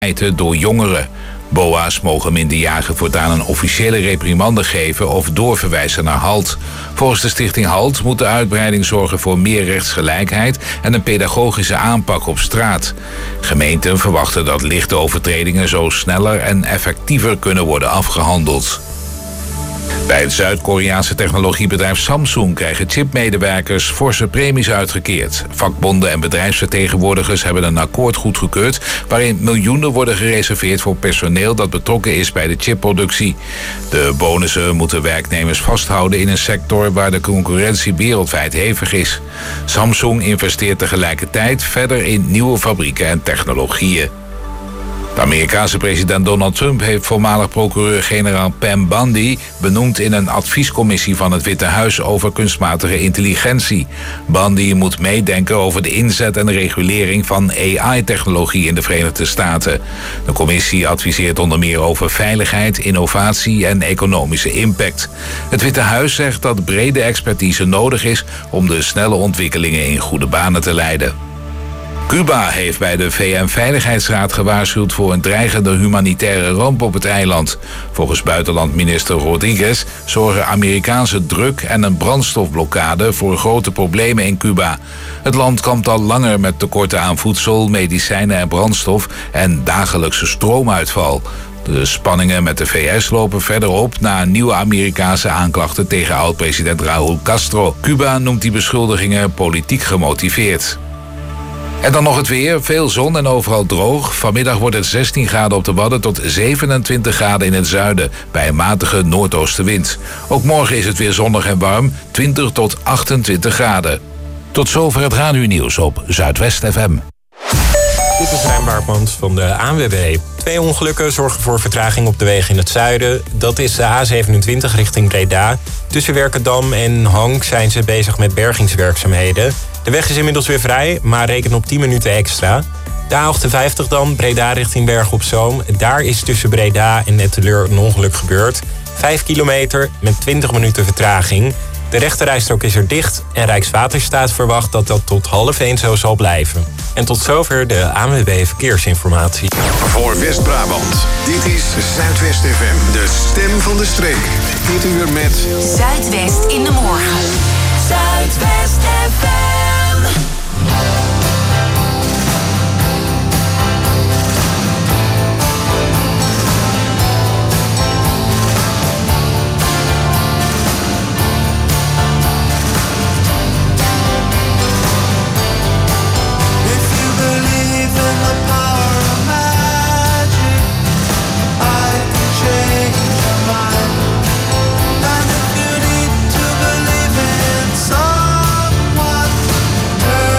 door jongeren. BOA's mogen minderjarigen voortaan een officiële reprimande geven of doorverwijzen naar HALT. Volgens de stichting HALT moet de uitbreiding zorgen voor meer rechtsgelijkheid en een pedagogische aanpak op straat. Gemeenten verwachten dat lichte overtredingen zo sneller en effectiever kunnen worden afgehandeld. Bij het Zuid-Koreaanse technologiebedrijf Samsung krijgen chipmedewerkers forse premies uitgekeerd. Vakbonden en bedrijfsvertegenwoordigers hebben een akkoord goedgekeurd waarin miljoenen worden gereserveerd voor personeel dat betrokken is bij de chipproductie. De bonussen moeten werknemers vasthouden in een sector waar de concurrentie wereldwijd hevig is. Samsung investeert tegelijkertijd verder in nieuwe fabrieken en technologieën. De Amerikaanse president Donald Trump heeft voormalig procureur-generaal Pam Bondi benoemd in een adviescommissie van het Witte Huis over kunstmatige intelligentie. Bondi moet meedenken over de inzet en regulering van AI-technologie in de Verenigde Staten. De commissie adviseert onder meer over veiligheid, innovatie en economische impact. Het Witte Huis zegt dat brede expertise nodig is om de snelle ontwikkelingen in goede banen te leiden. Cuba heeft bij de VN-veiligheidsraad gewaarschuwd voor een dreigende humanitaire ramp op het eiland. Volgens buitenlandminister Rodriguez zorgen Amerikaanse druk en een brandstofblokkade voor grote problemen in Cuba. Het land kampt al langer met tekorten aan voedsel, medicijnen en brandstof en dagelijkse stroomuitval. De spanningen met de VS lopen verder op na nieuwe Amerikaanse aanklachten tegen oud-president Raúl Castro. Cuba noemt die beschuldigingen politiek gemotiveerd. En dan nog het weer. Veel zon en overal droog. Vanmiddag wordt het 16 graden op de Wadden tot 27 graden in het zuiden bij een matige noordoostenwind. Ook morgen is het weer zonnig en warm, 20 tot 28 graden. Tot zover het Radio-nieuws op Zuidwest FM. Dit is Rijn Baartmans van de ANWB. 2 ongelukken zorgen voor vertraging op de wegen in het zuiden. Dat is de A27 richting Breda. Tussen Werkendam en Hank zijn ze bezig met bergingswerkzaamheden. De weg is inmiddels weer vrij, maar reken op 10 minuten extra. De A58 dan, Breda richting Bergen op Zoom. Daar is tussen Breda en Etteleur een ongeluk gebeurd. 5 kilometer met 20 minuten vertraging. De rechterrijstrook is er dicht en Rijkswaterstaat verwacht dat dat tot 12:30 zo zal blijven. En tot zover de ANWB Verkeersinformatie. Voor West-Brabant, dit is Zuidwest FM, de stem van de streek. Dit uur met Zuidwest in de morgen. Zuidwest FM. Turn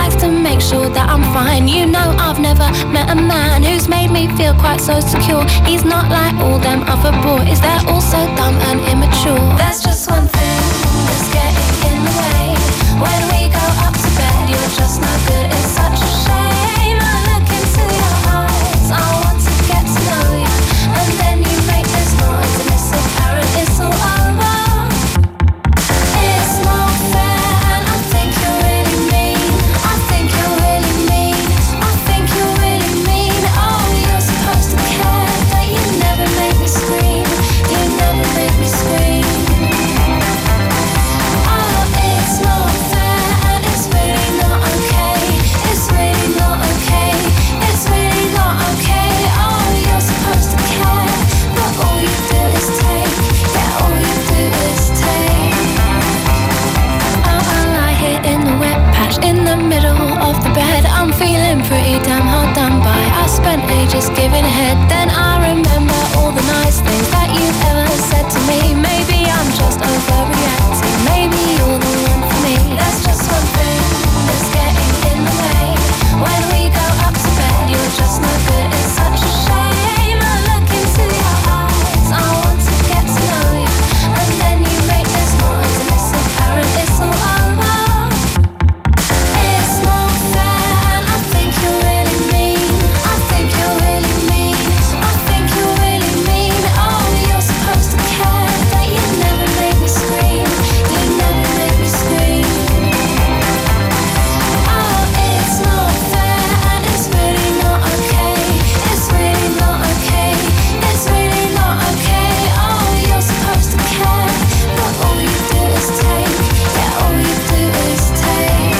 life to make sure that I'm fine. You know I've never met a man who's made me feel quite so secure. He's not like all them other boys, they're all so dumb and immature. There's just one thing that's getting in the way. When we go up to bed, you're just no good, it's such a shame. I look into your eyes, I want to get to know you, and then you make this noise and it's apparent it's all over. It's not fair and I think you're really mean. I think you're really mean. I think you're really mean. Oh, you're supposed to care, but you never make me scream. You never make me scream. Oh, it's not fair and it's really not okay. It's really not okay. It's really not okay. Oh, you're supposed to care, but all you do is take. Yeah, all you do is take. I lie here in the wet patch in the middle of the bed. I'm feeling pretty damn hard done by. I spent ages giving head, then I remember all the nice things that you've ever said to me. Maybe I'm just overreacting, maybe you're the one for me. There's just one thing that's getting in the way. When we go up to bed, you're just no good, it's such a shame. I look into your eyes, I want to get to know you, and then you make this noise and it's apparent it's all over. It's not fair and I think you're really mean. I think you're really mean. I think you're really mean. Oh, you're supposed to care, but you never make me scream. You never make me scream. Oh, it's not fair and it's really not okay. It's really not okay. It's really not okay. Oh, you're supposed to care, but all you do is take. Yeah, all you do is take.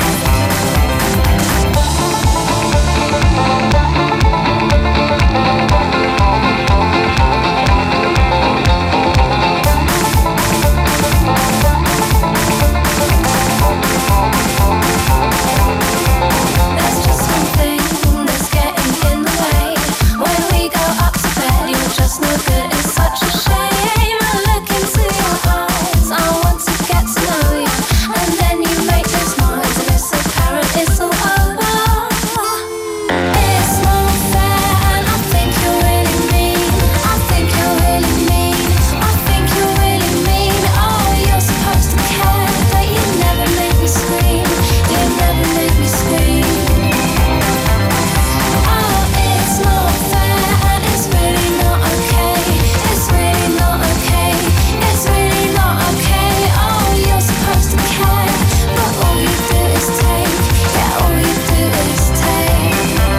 There's just one thing that's getting in the way. When we go up to bed, you're just no good, it's such a shame. I look into your eyes, I want to get to know you, and then you make this noise and it's apparent it's all over. It's not fair and I think you're really mean. I think you're really mean. I think you're really mean. Oh, you're supposed to care, but you never make me scream. You never make me scream. Oh, it's not fair and it's really not okay. It's really not okay. It's really not okay. Oh, you're supposed to care, but all you do is take. Yeah, all you do is take.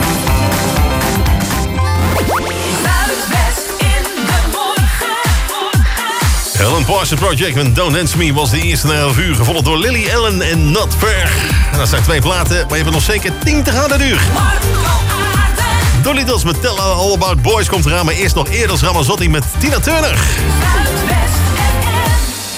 Zuidwest in de morgen. Helen Parsons Project met Don't Dance Me was de eerste na 11 uur. Gevolgd door Lily Allen en Not Fair. En dat zijn 2 platen, maar je hebt nog zeker 10 te gaan de uur. Dolly Dots met Tell All About Boys komt eraan. Maar eerst nog eerder Ramazzotti met Tina Turner. Zuidwest FM.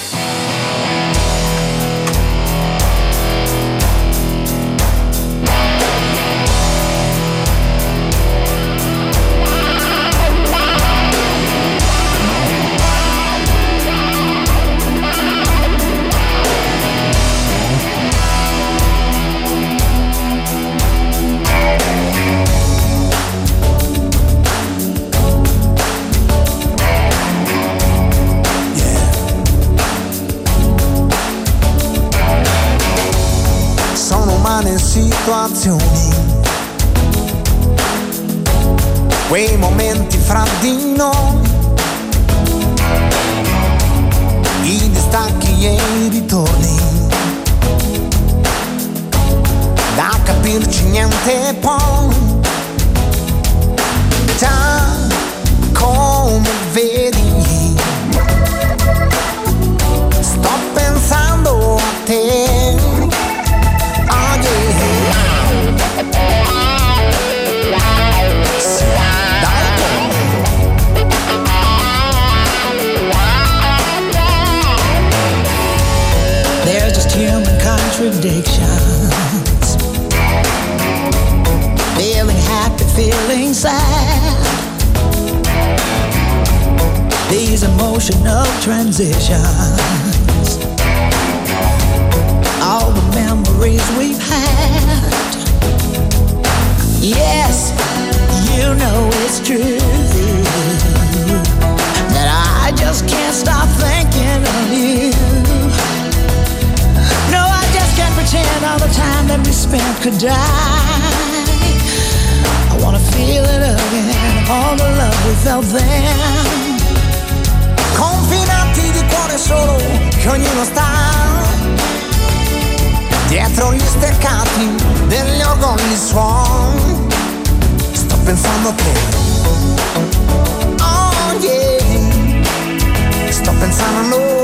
Situazioni, quei momenti fra di noi, i distacchi e i ritorni, da capirci niente poi, già come vedi, sto pensando a te. There's just human contradictions. Feeling happy, feeling sad. These emotional transitions. All the memories we've had. Yes, you know it's true that I just can't stop thinking of you. No, I just can't pretend all the time that we spent could die. I wanna feel it again, all the love we felt then. Confinanti di cuore solo che ognuno sta dietro gli steccati degli orgogli suon. Sto pensando a te, oh yeah, sto pensando a noi.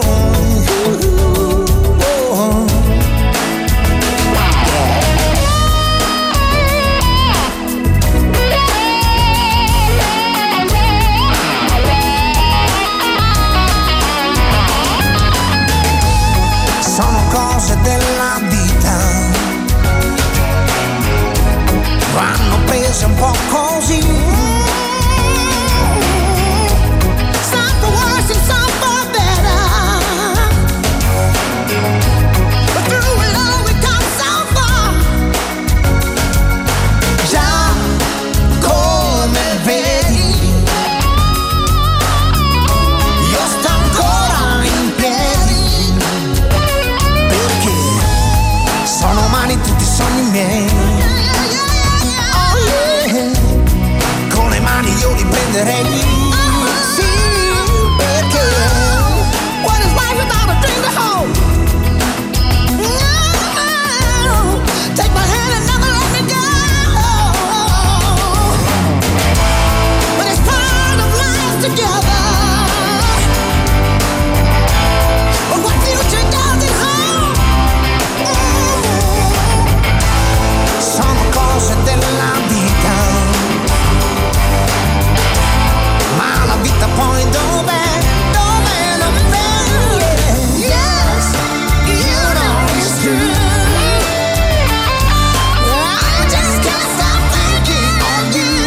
Sono cose della vita, vanno prese un po' così. Some for worse and some for better, but through it all we come so far. Già come vedi, io sto ancora in piedi, perché sono umani tutti i sogni miei. Oh yeah, con le mani io li prenderei. Sì, perché what is life without a dream to hold? No, take my hand and never let me go. But it's part of life together. But what future does it hold? Sono cose della vita, ma la vita poi dov'è? Dov'è? Dov'è? Yes, you know it's true. I just can't stop thinking of you.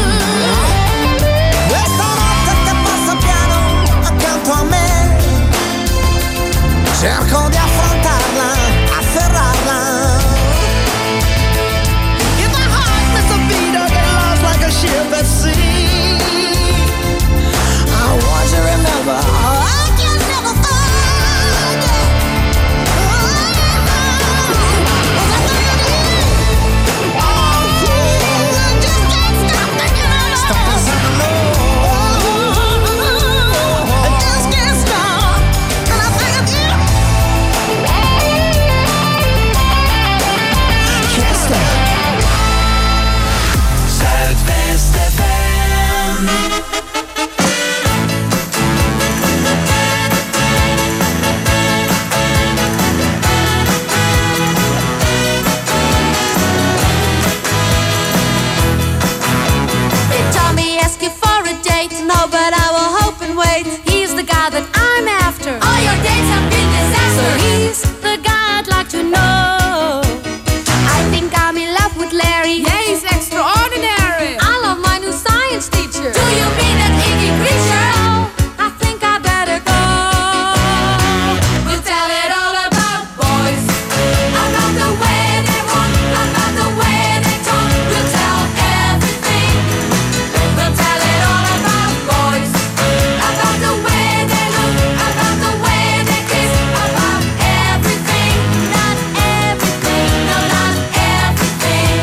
Questa notte che passa piano accanto a me, cerco di affrontarla, afferrarla. If my heart missed a beat, I get lost like a ship at sea. I want you to remember, I can never forget. Oh yeah, I just can't stop thinking of you. Stop pensando a I just can't stop, and I think of you. Can't stop. Zuidwest FM. They told me ask you for a date, no, but I will hope and wait. He's the guy that I'm after. All your dates have been disaster. So he's the guy I'd like to know. I think I'm in love with Larry. Yeah, he's extraordinary. I love my new science teacher. Do you mean that Iggy creature? Oh, I think I better go. We'll tell it all about boys, about the way they walk, about the way they talk. We'll tell everything. We'll tell it all about boys, about the way they look, about the way they kiss, about everything. Not everything, no, not everything.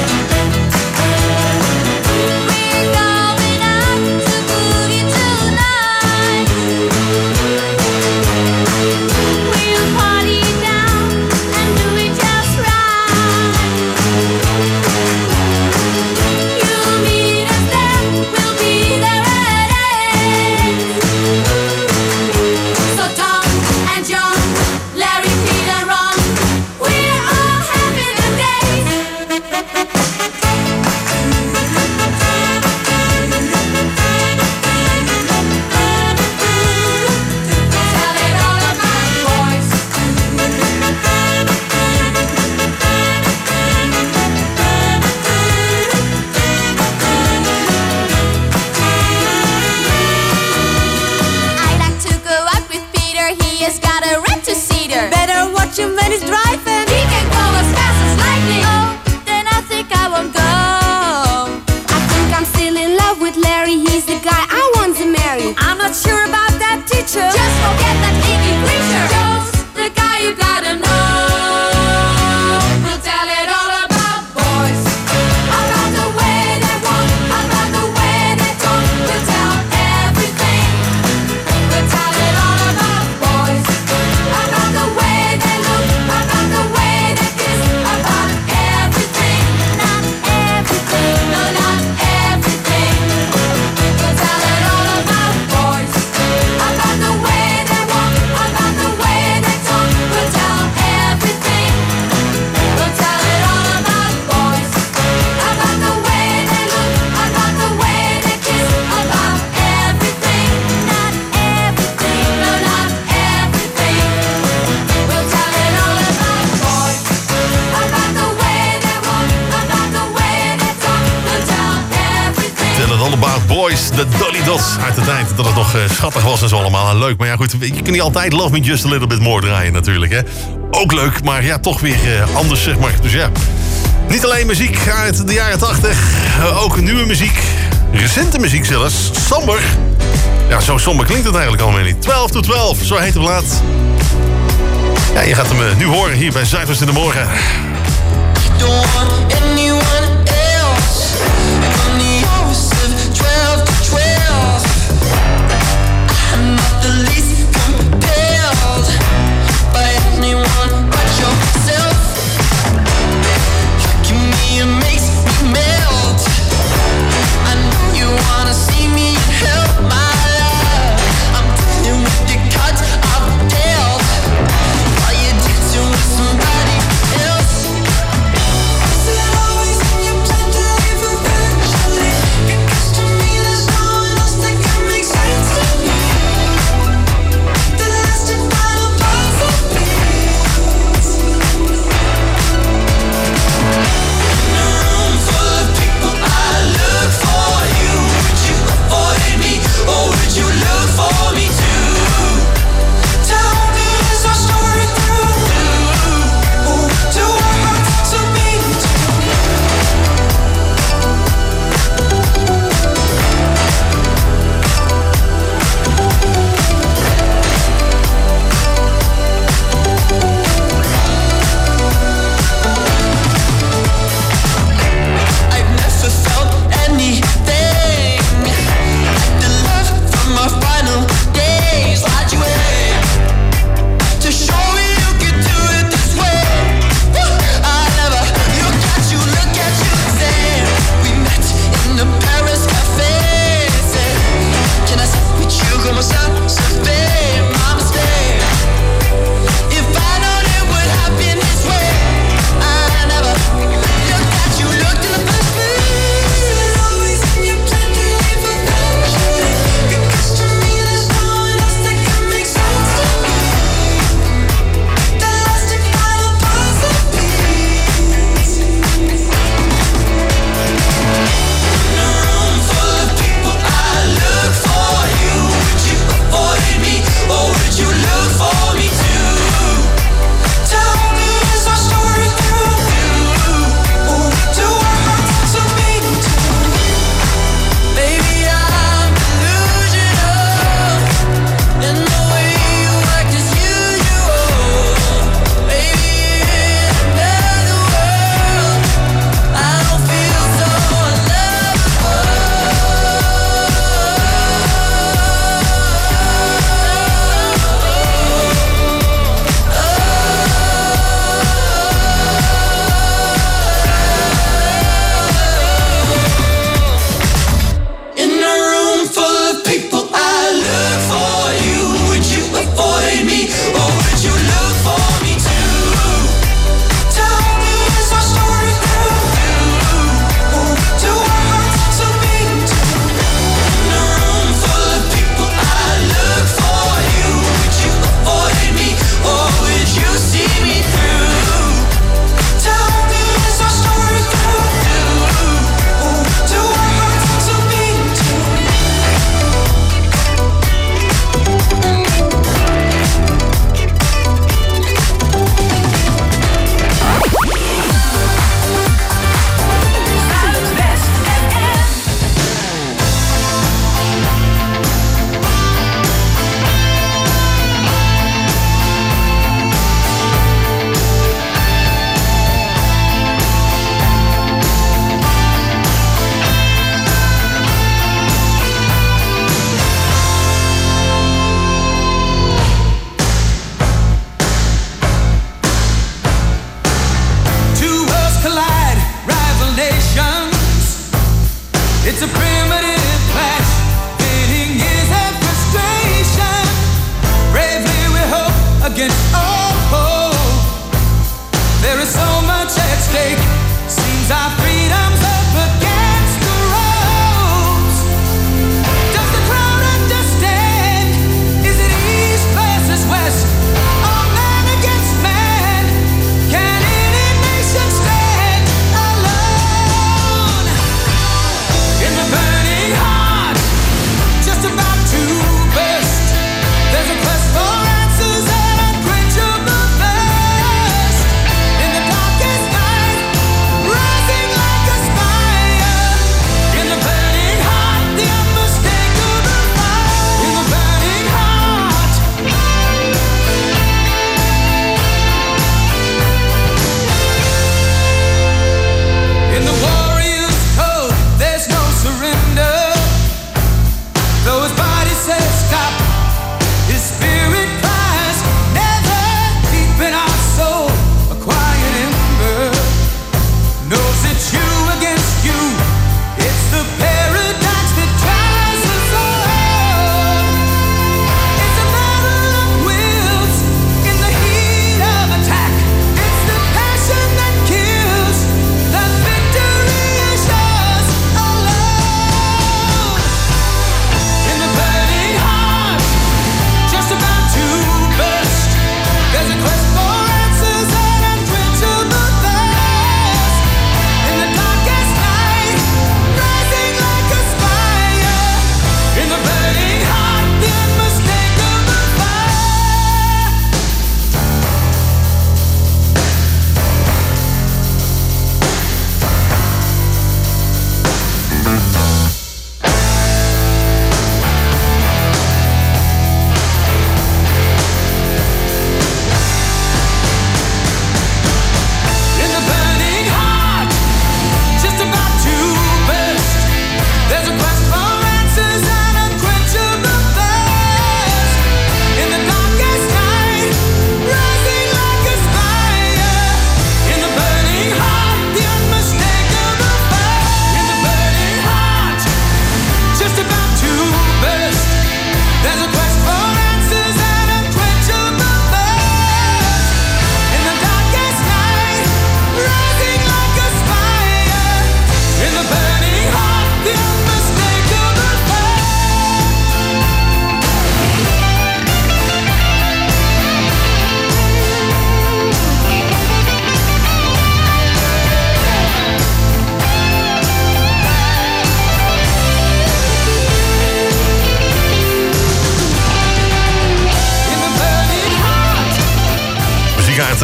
We're going out to boogie tonight. We'll party down and do it just right. You'll meet us there, we'll be there at 8. So Tom and John, Larry, Peter, Ron, we're all having a day. Tell it all about boys. I like to go out with Peter. He has got a red two-seater. Better watch him when he's driving. He say? I'm not sure about that, teacher. Just forget that icky creature. Joe's the guy you gotta know. We'll tell it all about boys. About the way they walk, about the way they talk. We'll tell everything. We'll tell it all about boys. About the way they look, about the way they kiss. About everything. Not everything. No, not everything. We'll tell it all about boys. About the way they walk, about the way they talk. We'll tell everything. We'll tell it all about boys. About the way they look, about the way they kiss. About everything. Not everything. No, not everything. We'll tell it all about boys. About the way they walk, about the way they talk. We'll tell everything. Tell it all about boys, de Dolly Dots. Uit de tijd dat het nog schattig was en zo allemaal. En leuk, maar ja goed, je kunt niet altijd Love Me Just A Little Bit More draaien natuurlijk, hè. Ook leuk, maar ja, toch weer anders, zeg maar. Dus ja, niet alleen muziek uit de jaren 80, ook nieuwe muziek. Recente muziek zelfs, somber. Ja, zo somber klinkt het eigenlijk allemaal niet. 12 to 12, zo heet de plaat. Ja, je gaat hem nu horen hier bij Zuidwest in de Morgen. Don't want anyone else. From the hours of 12 to 12. I'm not the least compelled by anyone but yourself. Tricking me and makes me melt. I know you wanna see me help my love. I'm dealing with the cards I've dealt. While you're dancing with somebody else. Is it always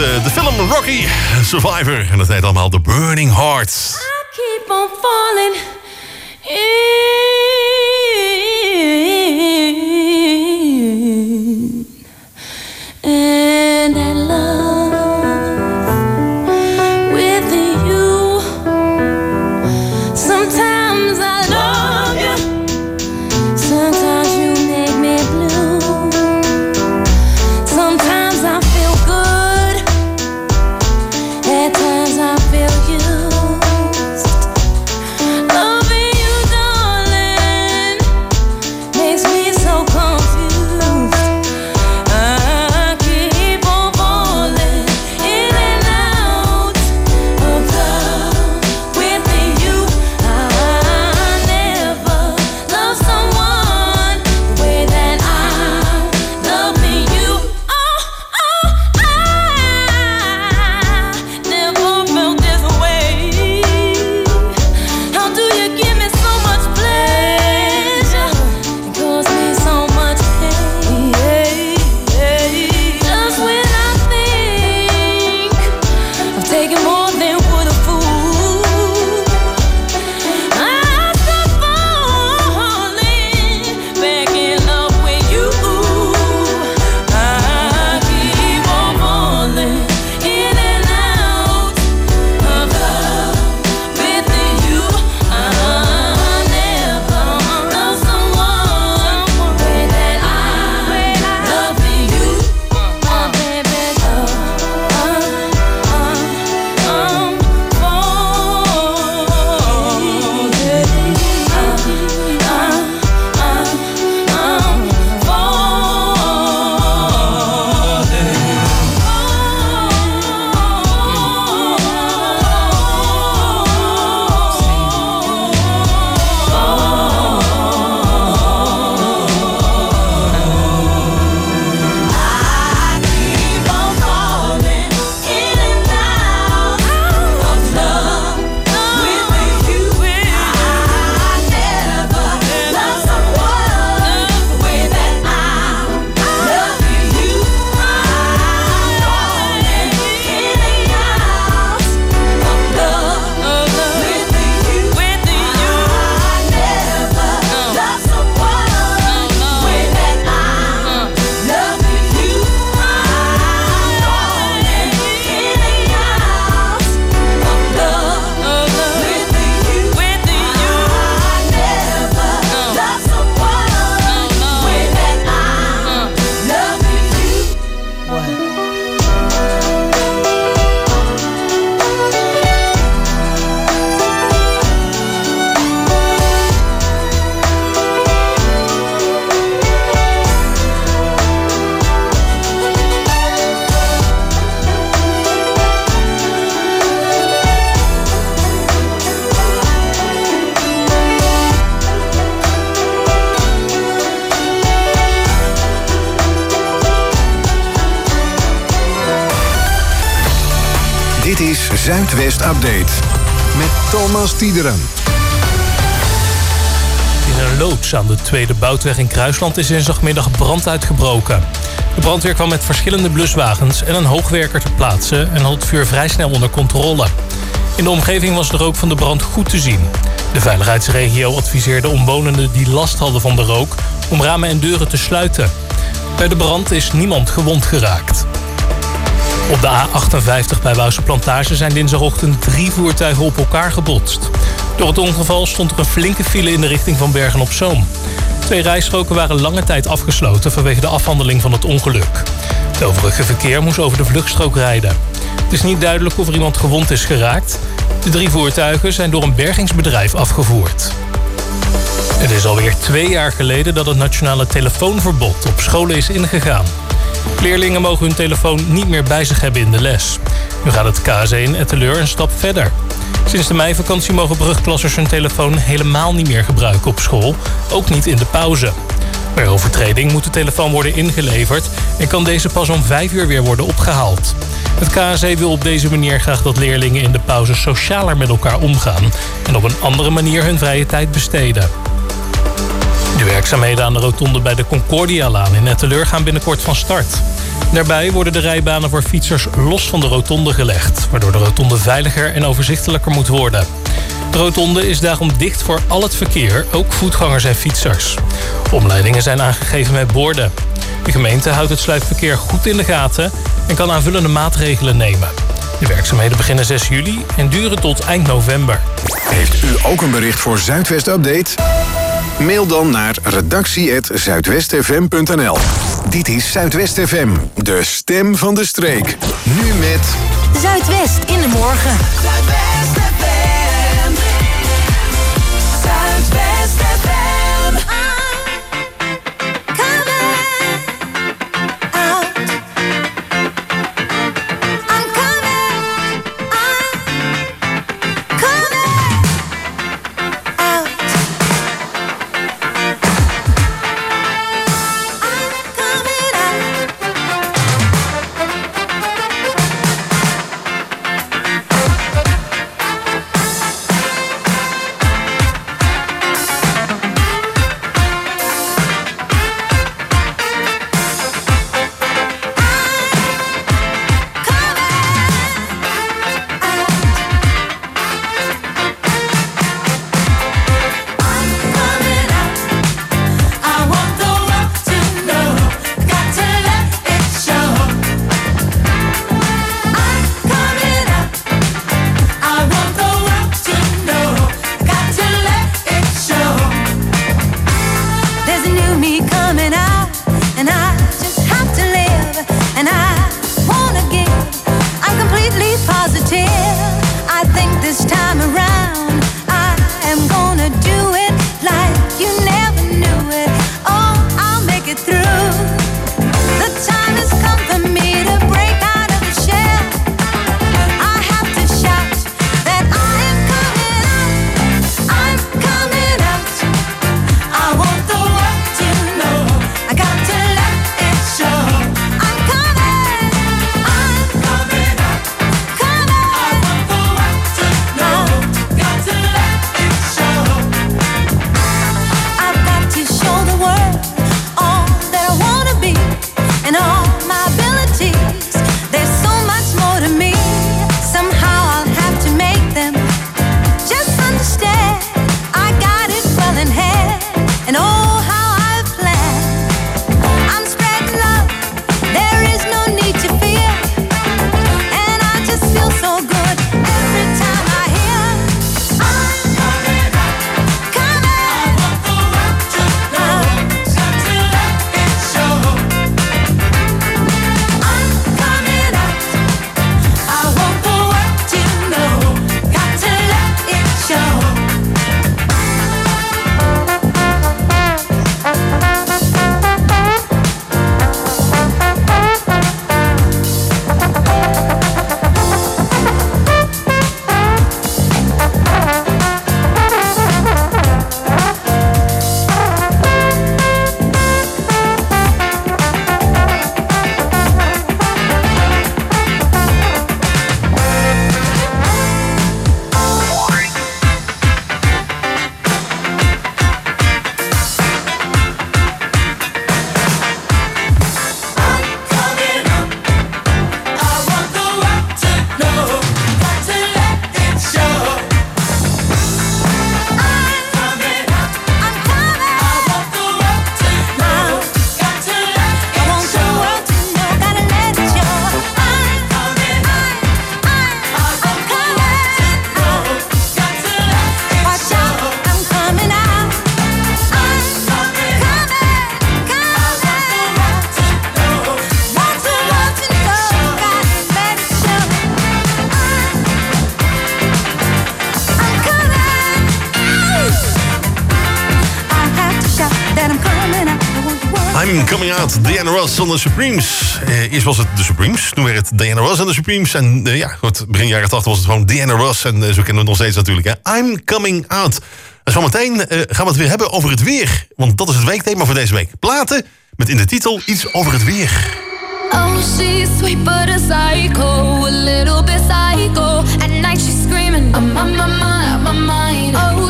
de film Rocky Survivor. En dat heet allemaal The Burning Heart. I keep on falling in, and I love with you. Sometimes I love you, sometimes you make me blue. Sometimes I feel good, at times I feel used. Loving you, darling, makes me so confused. I keep on falling in and out of love with you. I never love someone the way that I'm loving you. I never felt this way. How do you give me so much pleasure and cause me so much pain? Just when I think I've taken more than would a fool, I start falling back in love with you. I keep on falling in and out of love with you. I never love someone the way that I love you. My baby, Dit is Zuidwest Update met Thomas Tiederen. In een loods aan de Tweede Boutweg in Kruisland is dinsdagmiddag brand uitgebroken. De brandweer kwam met verschillende bluswagens en een hoogwerker ter plaatse en had het vuur vrij snel onder controle. In de omgeving was de rook van de brand goed te zien. De veiligheidsregio adviseerde omwonenden die last hadden van de rook om ramen en deuren te sluiten. Bij de brand is niemand gewond geraakt. Op de A58 bij Wouwse Plantage zijn dinsdagochtend 3 voertuigen op elkaar gebotst. Door het ongeval stond er een flinke file in de richting van Bergen-op-Zoom. 2 rijstroken waren lange tijd afgesloten vanwege de afhandeling van het ongeluk. Het overige verkeer moest over de vluchtstrook rijden. Het is niet duidelijk of er iemand gewond is geraakt. De 3 voertuigen zijn door een bergingsbedrijf afgevoerd. Het is alweer 2 jaar geleden dat het nationale telefoonverbod op scholen is ingegaan. Leerlingen mogen hun telefoon niet meer bij zich hebben in de les. Nu gaat het KSE in Etteleur een stap verder. Sinds de meivakantie mogen brugklassers hun telefoon helemaal niet meer gebruiken op school, ook niet in de pauze. Bij overtreding moet de telefoon worden ingeleverd en kan deze pas om 5 uur weer worden opgehaald. Het KSE wil op deze manier graag dat leerlingen in de pauze socialer met elkaar omgaan en op een andere manier hun vrije tijd besteden. De werkzaamheden aan de rotonde bij de Concordialaan in Etteleur gaan binnenkort van start. Daarbij worden de rijbanen voor fietsers los van de rotonde gelegd, waardoor de rotonde veiliger en overzichtelijker moet worden. De rotonde is daarom dicht voor al het verkeer, ook voetgangers en fietsers. Omleidingen zijn aangegeven met borden. De gemeente houdt het sluipverkeer goed in de gaten en kan aanvullende maatregelen nemen. De werkzaamheden beginnen 6 juli en duren tot eind november. Heeft u ook een bericht voor Zuidwest Update? Mail dan naar redactie@zuidwestfm.nl. Dit is Zuidwest FM, de stem van de streek. Nu met Zuidwest in de morgen. Zuidwest FM. Zuidwest FM. I'm Coming Out, Diana Ross on The Supremes. Eerst was het The Supremes, toen werd het Diana Ross en The Supremes. En begin jaren 80 was het gewoon Diana Ross. En zo kennen we het nog steeds natuurlijk. Hè. I'm Coming Out. En zometeen gaan we het weer hebben over het weer. Want dat is het weekthema voor deze week. Platen met in de titel iets over het weer. Oh, she's sweet but a psycho, a little bit psycho. At night she's screaming, I'm on my mind, my mind. Oh, she's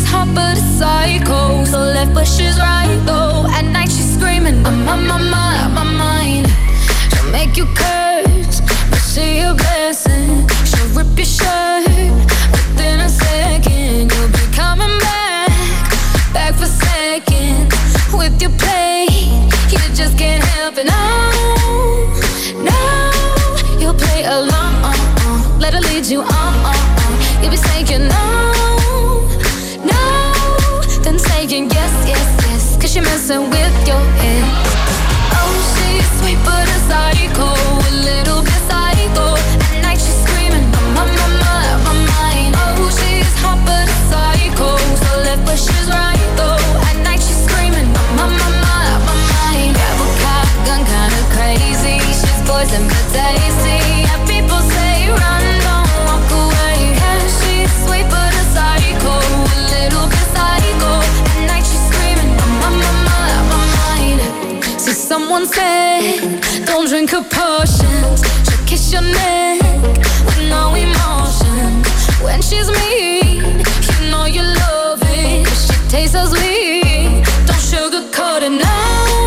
hot but a psycho. So left but she's right though. At night she's screaming, I'm on my mind. She'll make you curse, but she a blessing. She'll rip your shirt within a second. You'll be coming back for seconds. With your play, you just can't help it. No, you'll play along. Let her lead you on. You'll be saying no, then saying yes, cause you're messing with your head. Oh, she's sweet but a psycho, a little bit psycho. At night she's screaming, my mind. Oh, she's hot but a psycho, so left but she's right though. At night she's screaming, my mind. Grab a cop gun, kinda crazy. She's poison but tasty. Yeah, people say run, don't walk away. Yeah, she's sweet but a psycho, a little bit psycho. At night she's screaming, my mind. See, someone said, don't drink her potions. She'll kiss your neck with no emotion. When she's mean, you know you love it. She tastes so sweet, don't sugarcoat it. No,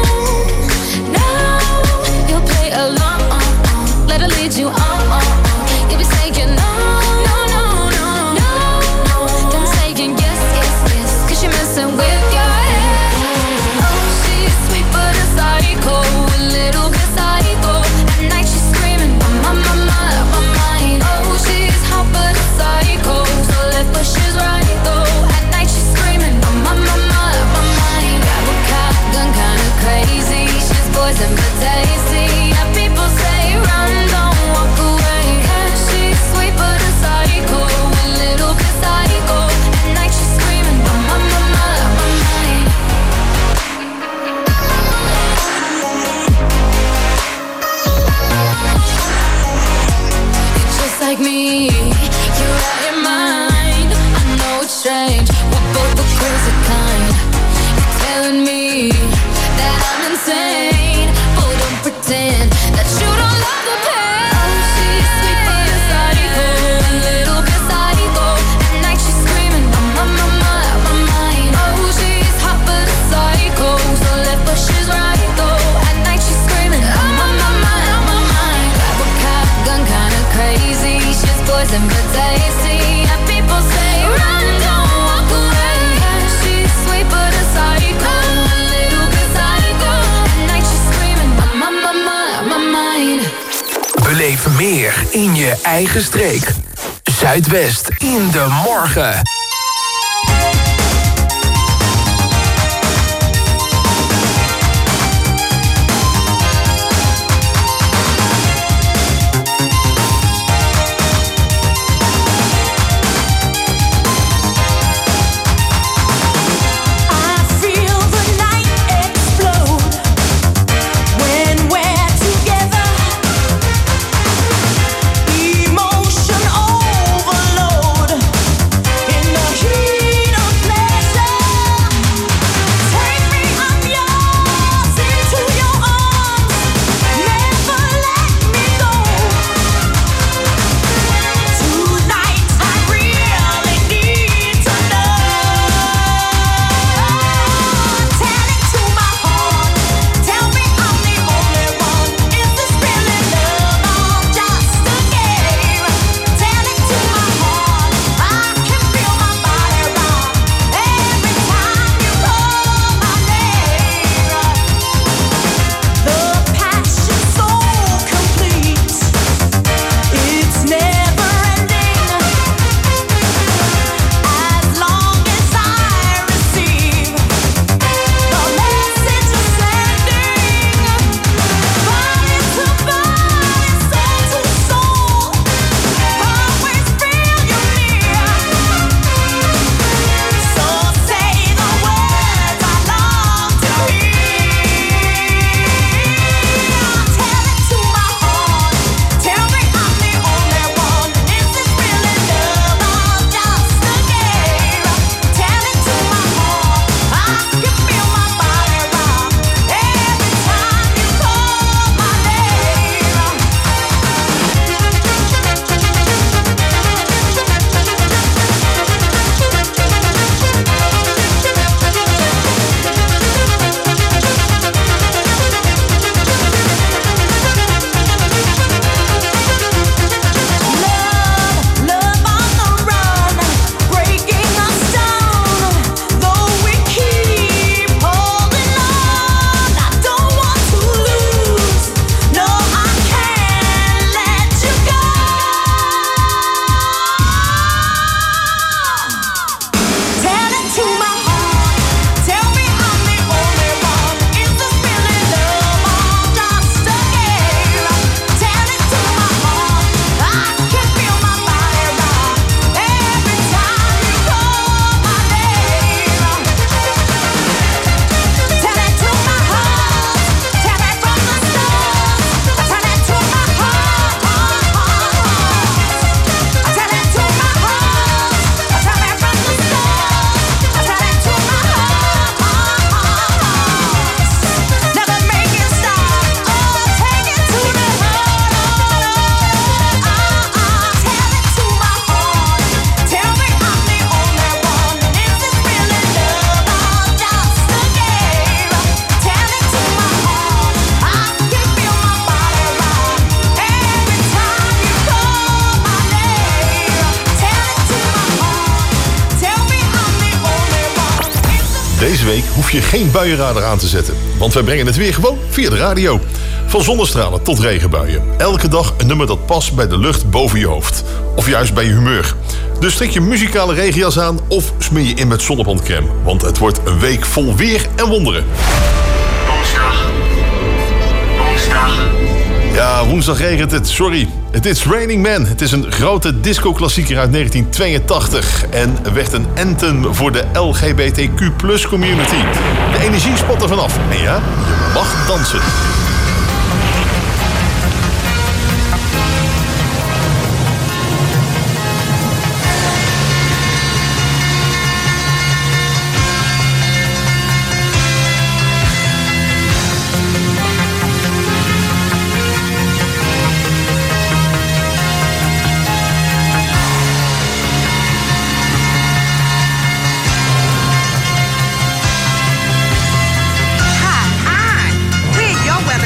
you'll play along. Let her lead you on. You'll be saying no, then saying yes, cause you're messing with your head. Oh, she's sweet but a psycho, a little bit psycho. At night she's screaming, my mind. Oh, she's hot but a psycho, so left but she's right though. At night she's screaming, my mind. Grab a cop gun, kinda crazy. She's poison but tasty. Yeah, people say run, don't walk away. Yeah, she's sweet but a psycho, a little bit psycho. At night she's screaming, my mind. You're just like me, you're out your mind. I know it's strange, we're both the crazy kind. You're telling me that I'm insane, but don't pretend that you don't love the pain. Oh, she's sweet but a psycho, a little bit psycho. At night she's screaming, my mind. Oh, she's hot but a psycho, so left but she's right though. At night she's screaming, my mind. Grab a cop gun, kinda crazy. She's poison but tasty. Yeah, people say run, don't walk away. Yeah, she's sweet but a psycho, a little bit psycho. At night she's screaming, my mind. Beleef meer in je eigen streek. Zuidwest in de morgen. Emotion overload in the week hoef je geen buienradar aan te zetten. Want wij brengen het weer gewoon via de radio. Van zonnestralen tot regenbuien. Elke dag een nummer dat past bij de lucht boven je hoofd. Of juist bij je humeur. Dus trek je muzikale regenjas aan of smeer je in met zonnebrandcrème. Want het wordt een week vol weer en wonderen. Woensdag. Ja, woensdag regent het, sorry. Het is Raining Man. Het is een grote disco-klassieker uit 1982. En werd een anthem voor de LGBTQ+ community. De energie spat er vanaf. En ja, je mag dansen. We're your weather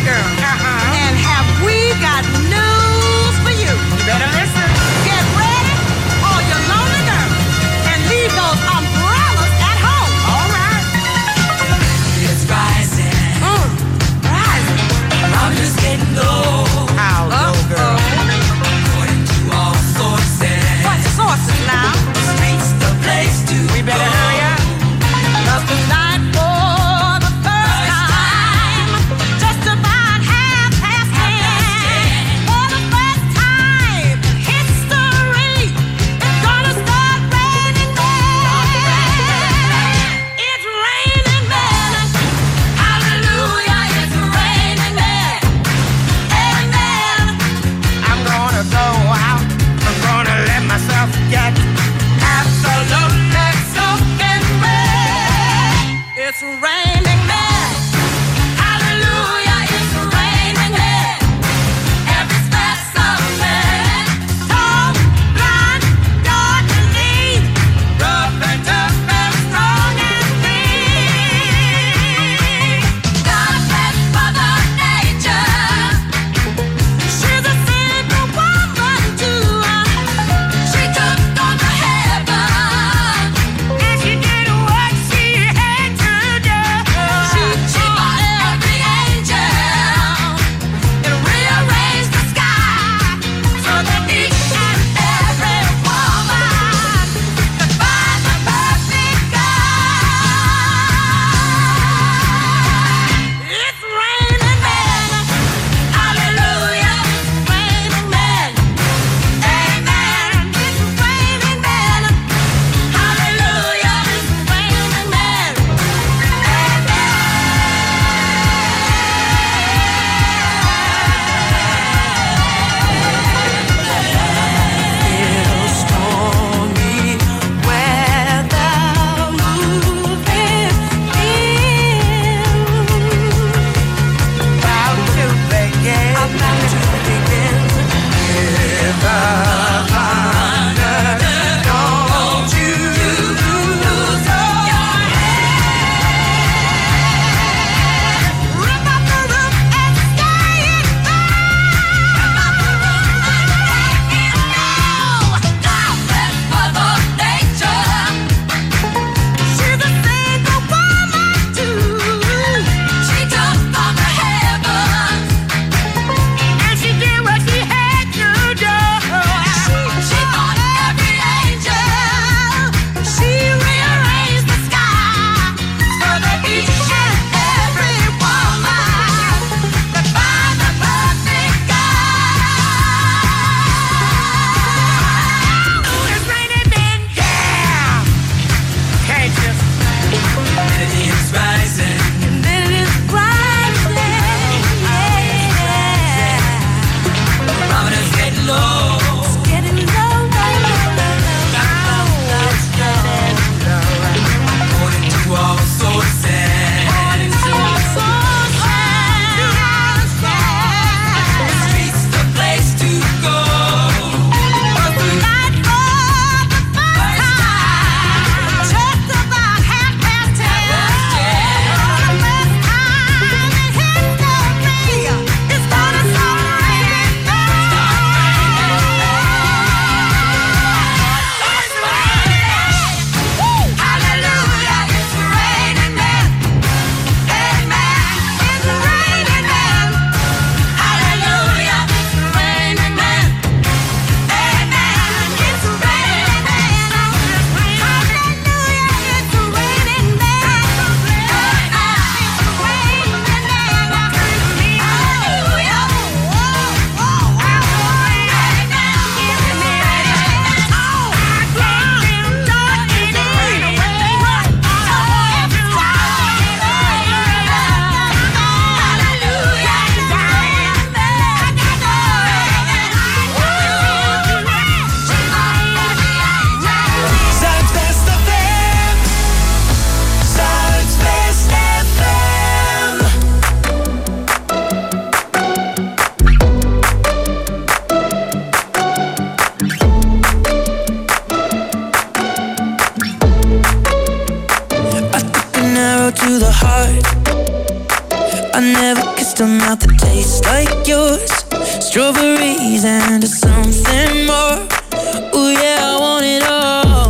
kissed a mouth that tastes like yours. Strawberries and something more. Ooh yeah, I want it all.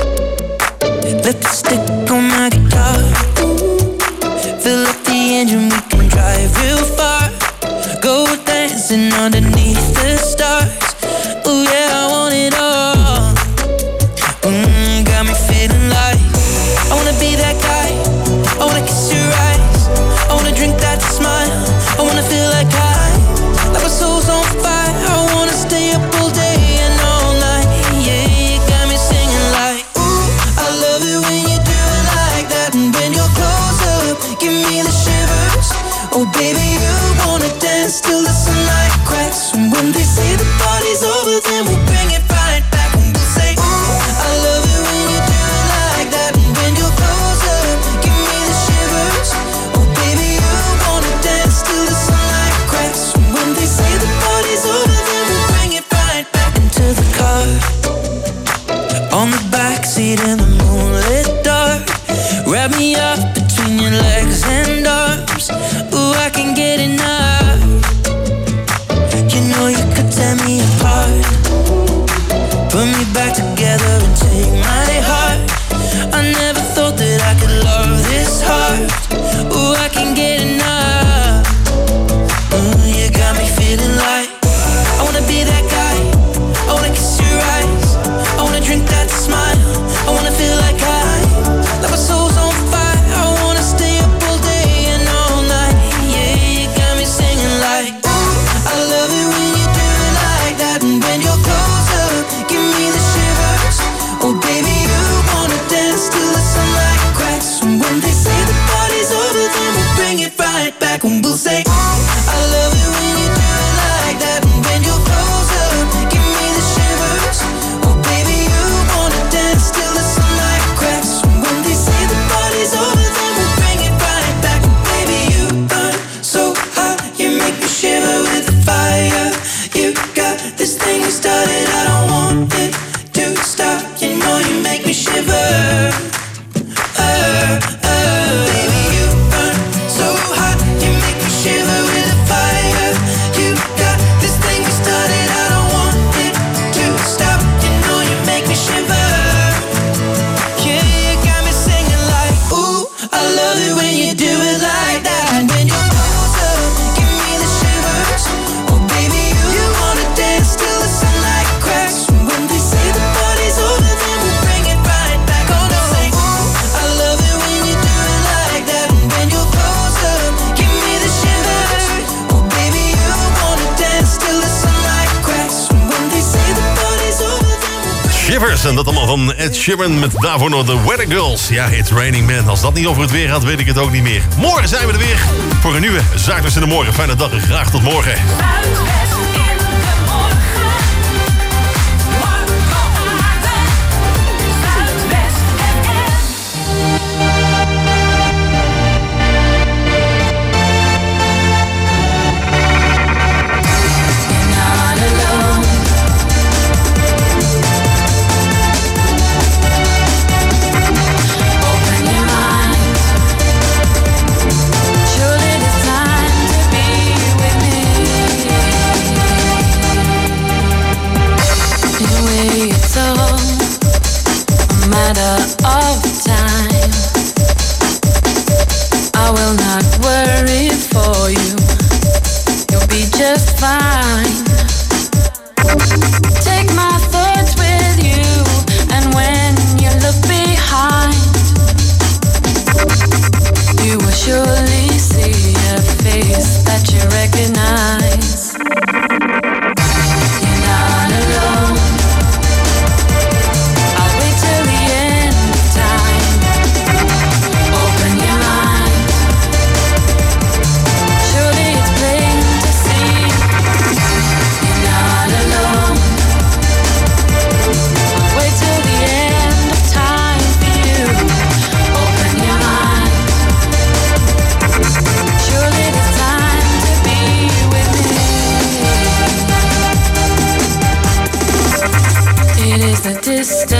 Lipstick on my guitar. Fill up the engine, we can drive real far. Go dancing underneath the stars. Ooh yeah, I want it all. Got me feeling like I wanna be that guy. I wanna kiss your eyes. I wanna drink that smile. I wanna feel like like my soul's on fire. I wanna stay up all day and all night. Yeah, you got me singing like, ooh, I love it when you do it like that. And when you're close up, give me the shivers. Oh baby, you wanna dance till the sunlight cracks. And when they say the party's over, then we'll bring it right back. And we'll say, ooh, I love it when you do it like that. And when you're close up, give me the shivers. Oh baby, you wanna dance till the sunlight cracks. And when they say the party's over, then we'll bring it right back into the car. On the backseat in the moonlit dark. Wrap me up between your legs and arms. Ooh, I can get enough. You know you could tear me apart. Put me back together and take my heart. I never thought that I could love this hard. Ooh, I can get enough. You got me feeling like I wanna be that guy. I wanna kiss your eyes. I wanna drink that smile. I wanna feel like like my soul's on fire. I wanna stay up all day and all night. Yeah, you got me singing like, ooh, I love it when you do it like that. And when you're close up, give me the shivers. Oh baby, you wanna dance till the sunlight cracks. And when they say the party's over, then we'll bring it right back. And we'll say, ooh, I love it when you do it like that. And when you're close up, give me the shivers. Oh baby, you wanna dance till the sunlight cracks. And when they say the party's over, then we'll bring it right back. And baby, you burn so hot, you make me shiver with the fire. You got this thing we started, I don't want it to stop. You know you make me shiver. Baby, you burn so hot, you make me shiver with the fire. You got this thing we started, I don't want it to stop. You know you make me shiver. Yeah, you got me singing like, ooh, I love it when you do it like that. And when you're close up, give me the shivers. Oh baby, you wanna dance till the sunlight cracks. And when they say the party's over, then we'll bring it right back. Oh no, say, ooh, I love it when you do it like that. And when you're close up, give me the shivers. Oh baby, you wanna dance till the sunlight cracks. And when they say the party's over, then we'll bring Shivers, en dat allemaal van Ed Sheeran met daarvoor nog de Weather Girls. Ja, It's Raining Man. Als dat niet over het weer gaat, weet ik het ook niet meer. Morgen zijn we er weer voor een nieuwe Zuidwest in de Morgen. Fijne dag en graag tot morgen.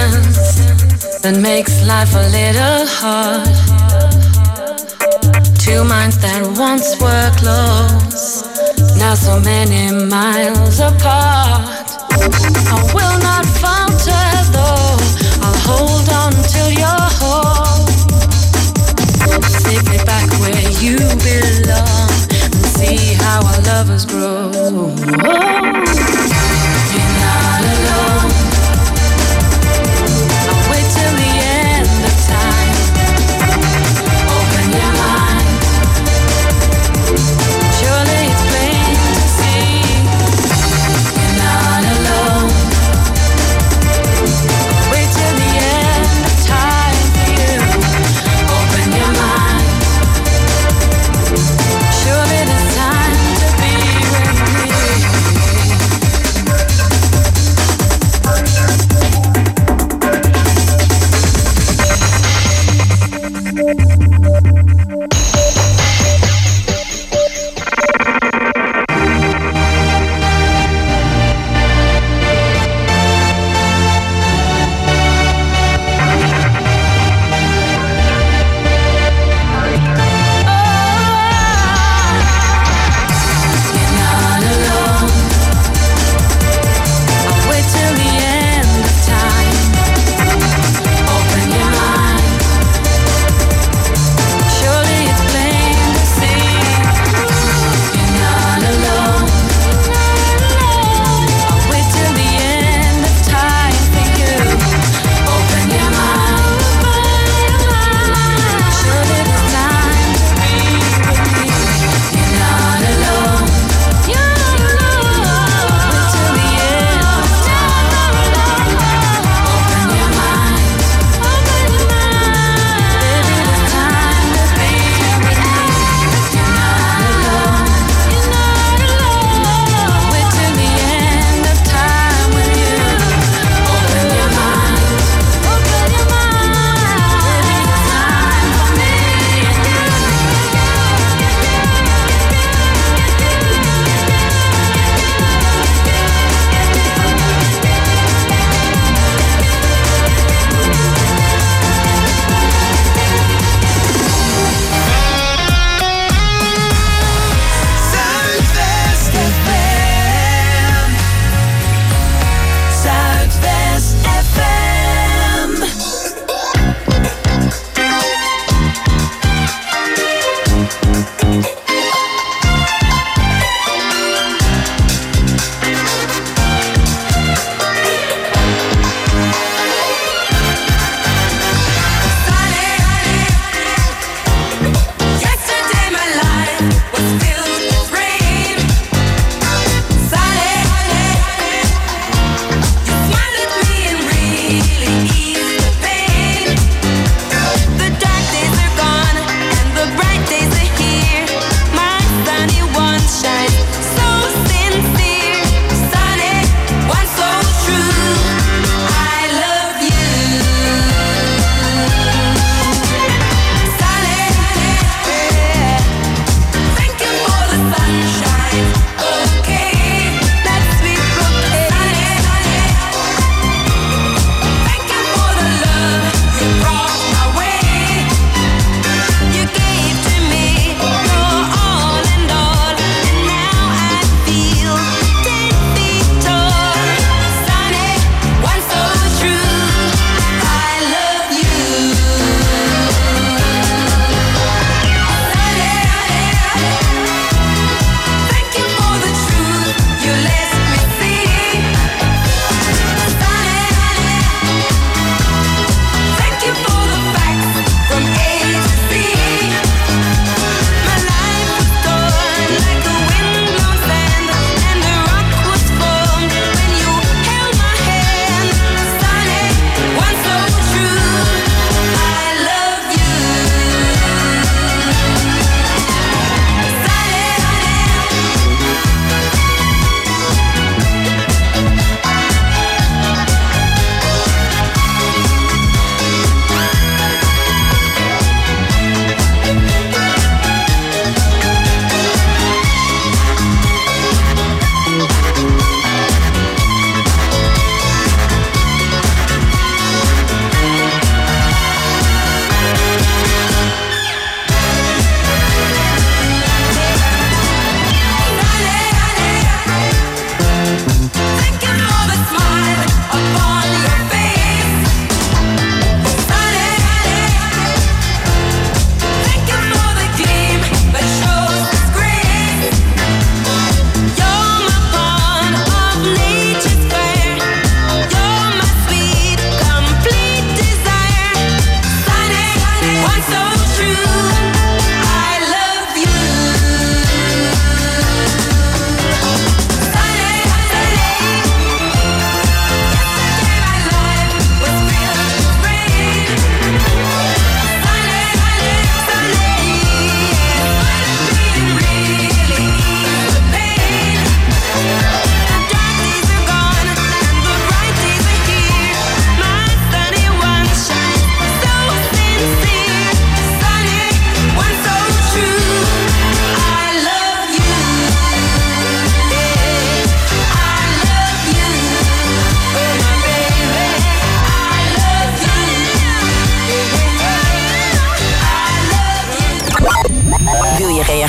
that makes life a little hard. To Two minds that once were close, now so many miles apart. I will not falter though, I'll hold on till you're whole. Take me back where you belong and see how our lovers grow. You're not alone. I'll wait till the end of time. Open your mind. Surely it's plain to see. You're not alone. I'll wait till the end of time for you. Open your mind. Surely there's time to be with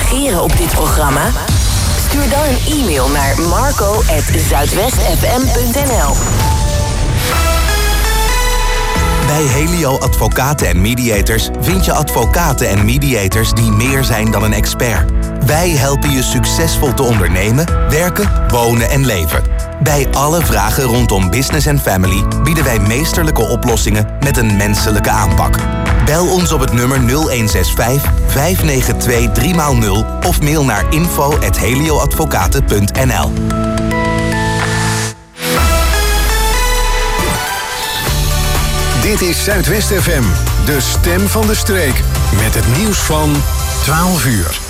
reageren op dit programma? Stuur dan een e-mail naar marco@zuidwestfm.nl. Bij Helio Advocaten en Mediators vind je advocaten en mediators die meer zijn dan een expert. Wij helpen je succesvol te ondernemen, werken, wonen en leven. Bij alle vragen rondom business en family bieden wij meesterlijke oplossingen met een menselijke aanpak. Bel ons op het nummer 0165 592 3x0 of mail naar info@helioadvocaten.nl. Dit is Zuidwest FM, de stem van de streek. Met het nieuws van 12 uur.